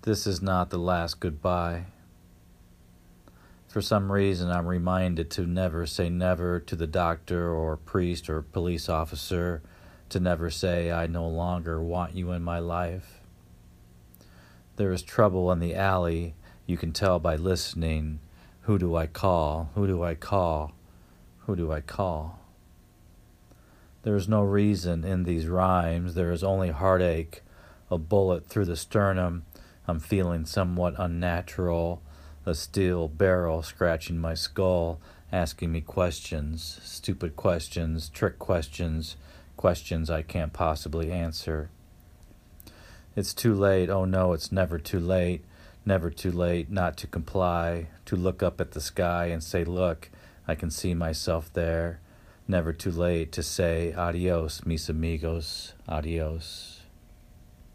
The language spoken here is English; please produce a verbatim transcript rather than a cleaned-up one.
This is not the last goodbye. For some reason, I'm reminded to never say never to the doctor or priest or police officer, to never say I no longer want you in my life. There is trouble in the alley, you can tell by listening. Who do I call? Who do I call? Who do I call? There is no reason in these rhymes, there is only heartache, a bullet through the sternum. I'm feeling somewhat unnatural, a steel barrel scratching my skull, asking me questions, stupid questions, trick questions, questions I can't possibly answer. It's too late, oh no, it's never too late, never too late not to comply, to look up at the sky and say, look, I can see myself there. Never too late to say adios, mis amigos, adios.